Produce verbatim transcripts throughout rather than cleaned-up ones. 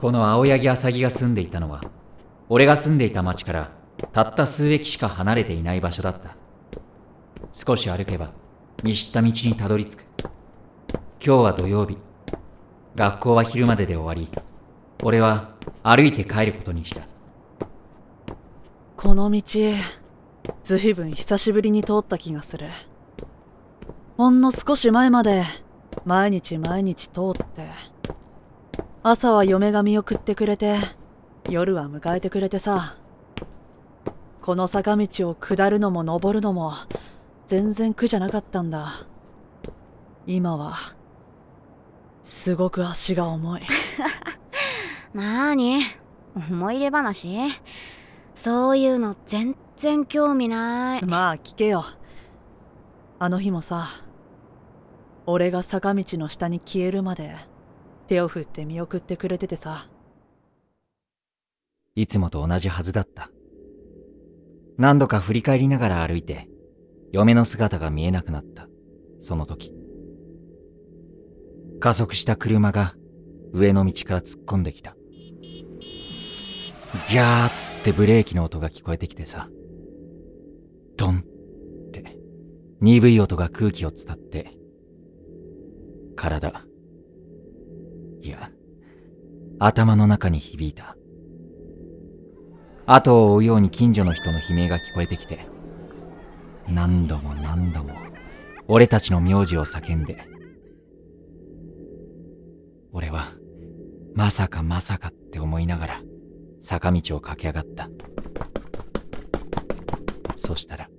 この青柳浅木が住んでいたのは、俺が住んでいた町からたった数駅しか離れていない場所だった。少し歩けば見知った道にたどり着く。今日は土曜日。学校は昼までで終わり、俺は歩いて帰ることにした。 この道、ずいぶん久しぶりに通った気がする。ほんの少し前まで毎日毎日通って、朝は嫁が見送ってくれて、夜は迎えてくれてさ。この坂道を下るのも登るのも全然苦じゃなかったんだ。今はすごく足が重い。 なーに、思い出話？そういうの全然興味ない。 まあ聞けよ。あの日もさ、俺が坂道の下に消えるまで手を振って見送ってくれててさ。 いつもと同じはずだった。何度か振り返りながら歩いて、嫁の姿が見えなくなったその時、加速した車が上の道から突っ込んできた。ギャーってブレーキの音が聞こえてきてさ、ドンって鈍い音が空気を伝って体、いや頭の中に響いた。後を追うように近所の人の悲鳴が聞こえてきて、何度も何度も俺たちの名字を叫んで、俺はまさかまさかって思いながら坂道を駆け上がった。そしたら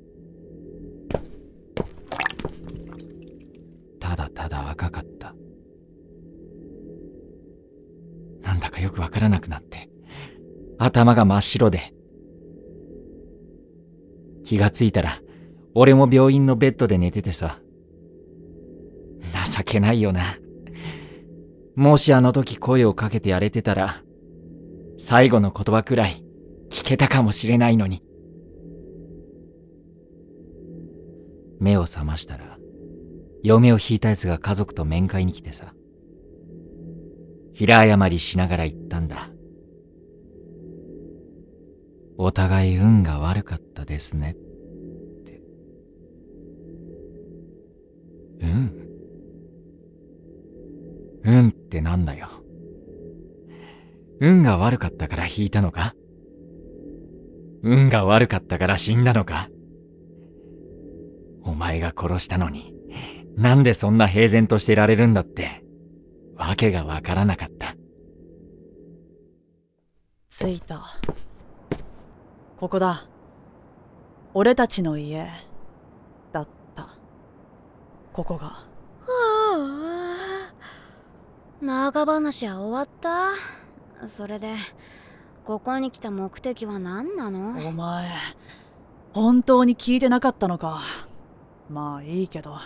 ただただ赤かった。なんだかよくわからなくなって、頭が真っ白で、気がついたら俺も病院のベッドで寝ててさ。情けないよな。もしあの時声をかけてやれてたら、最後の言葉くらい聞けたかもしれないのに。目を覚ましたら、嫁を引いたやつが家族と面会に来てさ、平謝りしながら言ったんだ。お互い運が悪かったですねって。運？運ってなんだよ。運が悪かったから引いたのか？運が悪かったから死んだのか？お前が殺したのに、なんでそんな平然としてられるんだって、わけがわからなかった。 着いた。ここだ。俺たちの家だった。ここが。はあ、長話は終わった。それでここに来た目的は何なの？ お前本当に聞いてなかったのか。まあいいけど。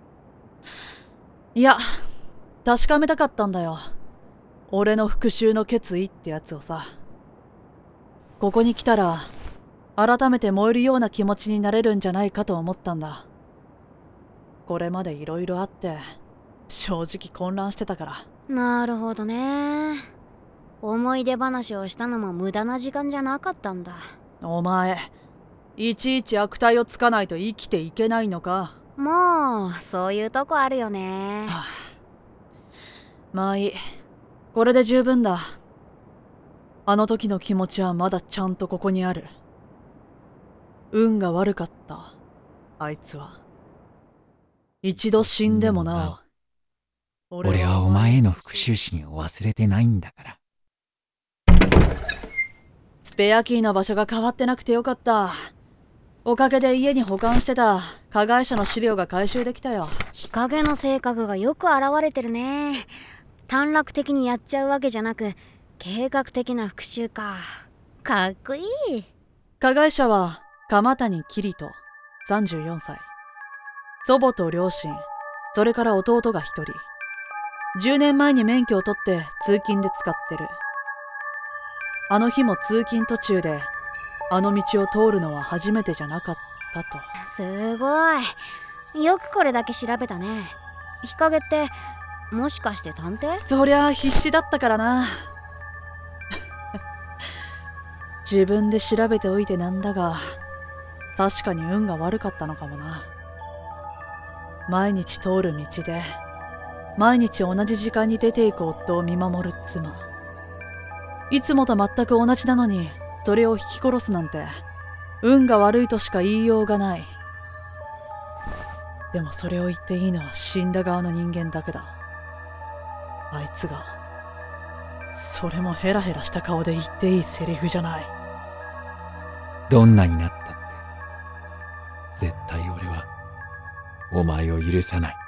いや、確かめたかったんだよ。俺の復讐の決意ってやつをさ。ここに来たら改めて燃えるような気持ちになれるんじゃないかと思ったんだ。これまでいろいろあって正直混乱してたから。 なるほどね。思い出話をしたのも無駄な時間じゃなかったんだ。 お前いちいち悪態をつかないと生きていけないのか。 もうそういうとこあるよね。 はあ、まあいい、これで十分だ。あの時の気持ちはまだちゃんとここにある。運が悪かったあいつは。一度死んでもなお、俺はお前への復讐心を忘れてないんだから。 スペアキーの場所が変わってなくてよかった。おかげで家に保管してた加害者の資料が回収できたよ。 日陰の性格がよく現れてるね。短絡的にやっちゃうわけじゃなく、計画的な復讐か。かっこいい。 加害者は鎌谷桐人さんじゅうよんさい。祖母と両親、それから弟が一人。じゅうねんまえに免許を取って通勤で使ってる。あの日も通勤途中であの道を通るのは初めてじゃなかったと。 すごい。よくこれだけ調べたね。日陰ってもしかして探偵？ そりゃあ必死だったからな。 自分で調べておいてなんだが、確かに運が悪かったのかもな。毎日通る道で毎日同じ時間に出ていく夫を見守る妻。いつもと全く同じなのにそれを引き殺すなんて運が悪いとしか言いようがない。でもそれを言っていいのは死んだ側の人間だけだ。あいつが。それもヘラヘラした顔で言っていいセリフじゃない。 どんなになったって絶対俺はお前を許さない。